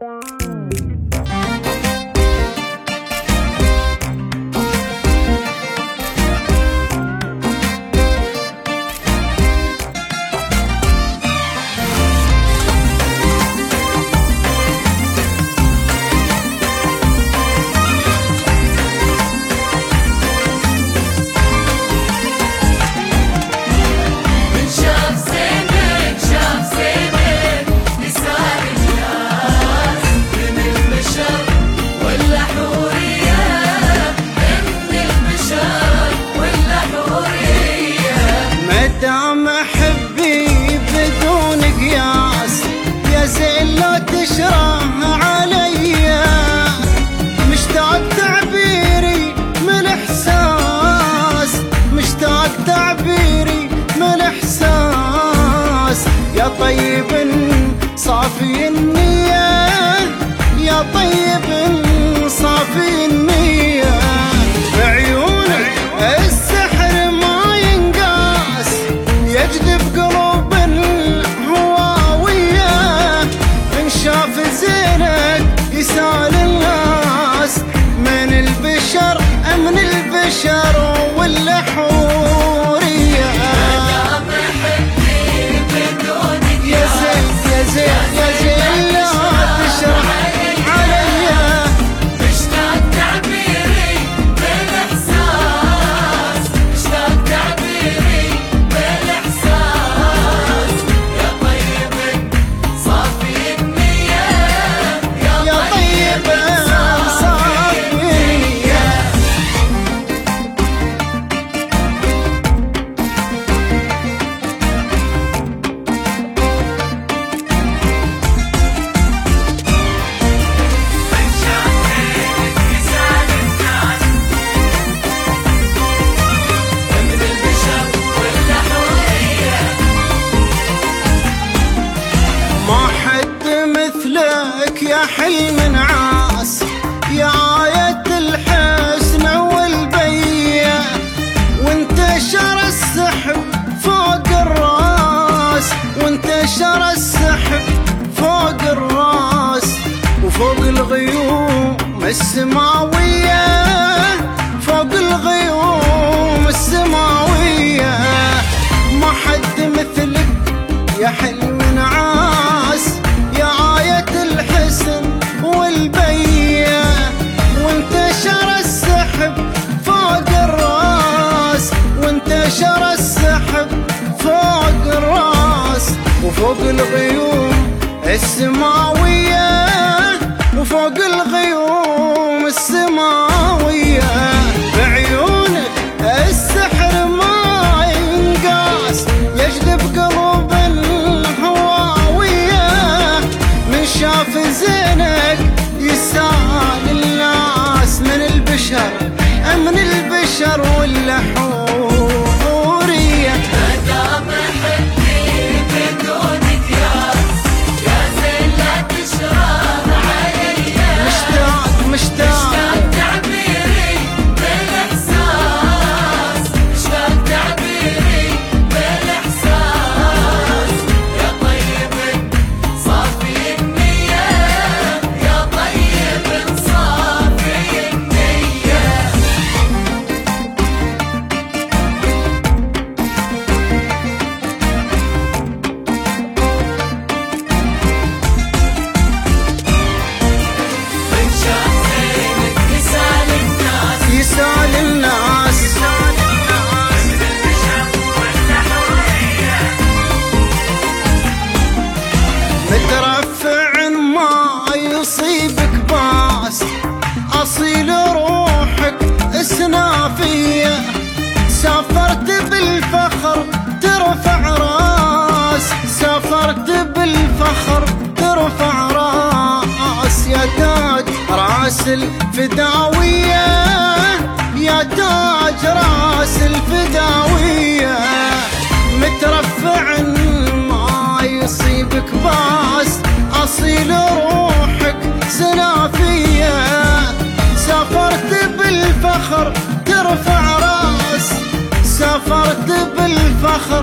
تشرح عليا مشتاق تعبيري من الإحساس، مشتاق تعبيري من الإحساس. يا طيب صافي النية، يا طيب صافي النية. بعيونك السحر ما ينقاس، يجذب قلوب الهواوية. من شاف زينك يسال الناس، من البشر من البشر ولا حورية. يا زين يا زين يا زين لا تشرح عليا، مشتاق تعبيري بالإحساس، مشتاق تعبيري بالإحساس. يا طيب صافي النية، يا طيب صافي النية. ما حد مثلك يا حلم نعاس، يا آية الحسن والبية. وانتشر السحب فوق الراس، وانتشر السحب فوق الراس. وفوق الغيوم السماوية، فوق الغيوم السماوية. ما حد مثلك يا حلم نعاس، يا آية الحسن والبية. وانتشر السحب فوق الراس، وانتشر السحب فوق الراس. وفوق الغيوم السماوية، وفوق الغيوم السماوية. بعيونك السحر ما ينقاس، يجذب قلوب الهواوية. من شاف زينك يسال الناس، من البشر من البشر ولا حورية. مدام حبي بدونك يا زين لا تشرح عليا. مشتاق مشتاق تعبيري بالإحساس، مشتاق تعبيري بالإحساس. يا طيب صافي النية، يا طيب صافي النية. من شاف زينك يسال الناس، يسال الناس. مترفع ما يصيبك باس، أصيل روحك اسنافية. سافرت بالفخر ترفع راس، سافرت بالفخر ترفع راس. يا تاج راس الفداوية، يا تاج راس الفداوية. مترفع ما يصيبك باس، أصيل روحك سنافية. سافرت بالفخر ترفع راس، سافرت بالفخر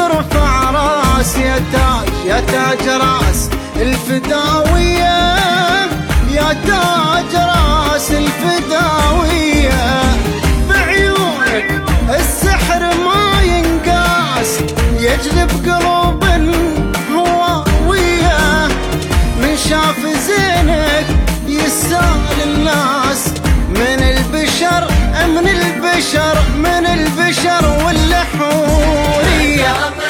ترفع راس. يا تاج يا تاج راس الفداوية. يا تاج راس الفداوية، بعيونك السحر ما ينقاس، يجذب قلوب هواوية. من شاف زينك يسال الناس، من البشر من البشر من البشر واللحورية.